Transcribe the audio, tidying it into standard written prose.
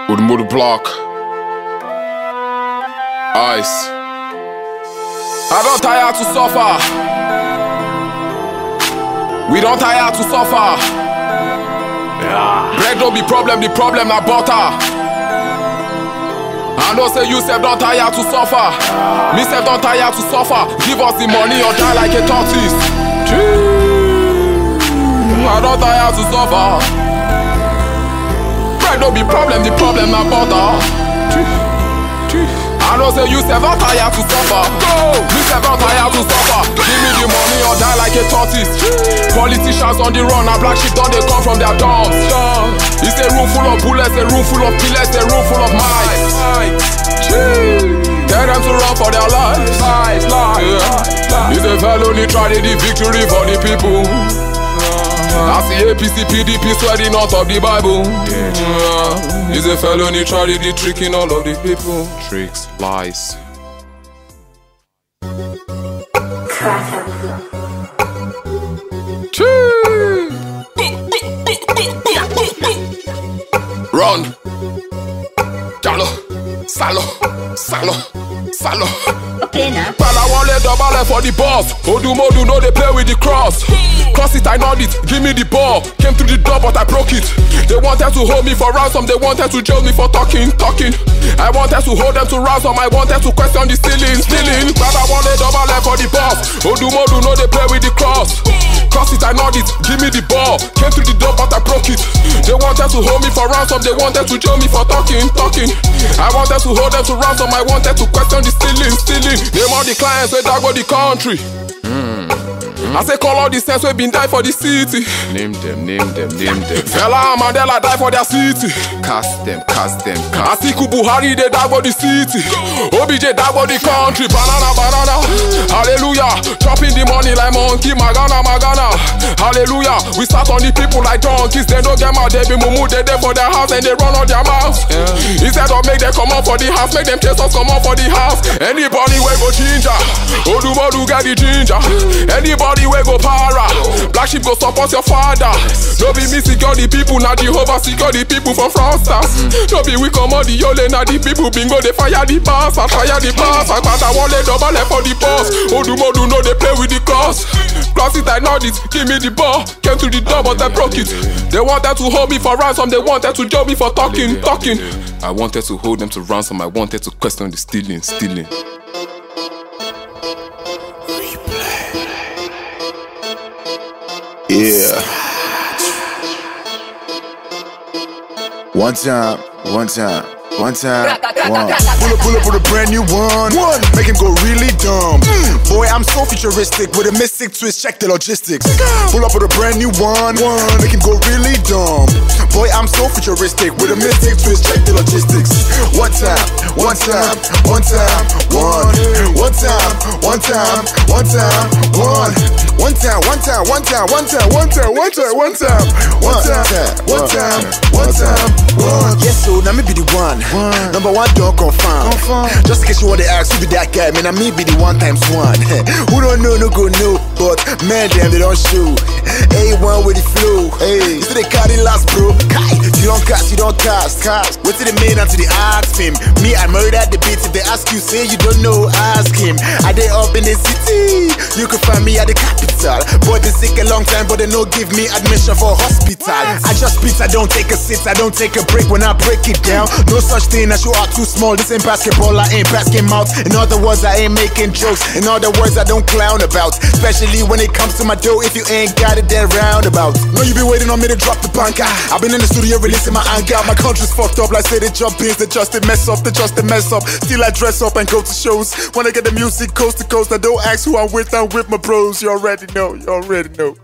Wood block. Ice. I don't tire to suffer. We don't tire to suffer. Yeah. Bread don't be problem, the problem na butter. I know say you self don't tire to suffer. Me self don't tire to suffer. Give us the money or die like a tortoise. I don't tire to suffer. Bread don't be problem, the problem na butter. I know say you self don't tire to suffer. Me self don't tire to suffer. Give me the money or die like a tortoise. Politicians on the run, and black sheep don't they come from their dorms. It's a room full of bullets, a room full of killers, a room full of mice. Tell them to run for their lives. It's a felony tragedy, victory for the people. I see APC, PDP sweating out of the Bible. It's a felony tragedy, tricking all of the people. Tricks, lies. Run. Jalo, salo, salo, salo. Okay now. Pala wale double for the boss. Odumodu know they play with the cross. Cross it, I nod it, give me the ball. Came through the door but I broke it. They wanted to hold me for ransom, they wanted to jail me for talking. I wanted to hold them to ransom, I wanted to question the stealing. Pala wale double for the boss. Odumodu know they play with the cross. Cross it, I nod it, give me the ball. Came through the door but I broke it. They wanted to hold me for ransom, they wanted to jail me for talking. I wanted to hold them to ransom, I wanted to question the stealing. Name all the clients wey dog the country. I say call all the saints wey been die for the city. Name them. Fela and Mandela die for their city. Cast them. Atiku Buhari they die for the city. OBJ die for the country. Banana. Hallelujah. Chopping the money like monkey. Magana. Hallelujah. We start on the people like donkeys. They don't get mad. They be mumu. They there for their house and they run on their mouth. Instead of make them come out for the house, make them chase us come out for the house. Anybody wey go ginger, Odumodu get the ginger. Anybody we go para, black sheep go support your father. No be me secure the people, now Jehovah secure the people from fraudsters. No be we come on the yole, now the people bingo they fire the bars. Agbada wale double for the boss. Odumodu know they play with the cross. Cross it, I nod it, give me the ball. Came to the door but I broke it. They wanted to hold me for ransom, they wanted to jail me for talking. I wanted to hold them to ransom, I wanted to question the stealing. Yeah. One time. Pull up with a brand new one. Make him go really dumb. Boy, I'm so futuristic with a mystic twist. Check the logistics. Pull up with a brand new one. Make him go really dumb. Boy, I'm so futuristic with a mystic twist. Check the logistics. One time. Yes, so now me be the one. Number one, don't confirm. Just in case you want to ask, who be that guy? Man, I me be the 1 times 1. Who don't know, no go know. But man, damn, they don't show. A1 with the flow. Hey, you see the carry last, bro. You don't cast, you don't cast. Wait till the main until they ask him. Me, I murdered the beat. If they ask you, say you don't know, ask him. I they up in the city. You can find me at the capital. But they sick a long time, but they no give me admission for hospital. I just beat, I don't take a sit, I don't take a break when I break it down. No such thing as you are too small. This ain't basketball, I ain't basking mouth. In other words, I ain't making jokes. In other words, I don't clown about. Especially when it comes to my dough. If you ain't got it, then roundabout. No, you be waiting on me to drop the banker. I've been in the studio releasing my anger. My country's fucked up, like say they jump beans. They just mess up. Still I dress up and go to shows. When I get the music coast to coast, I don't ask who I'm with my bros. You already know.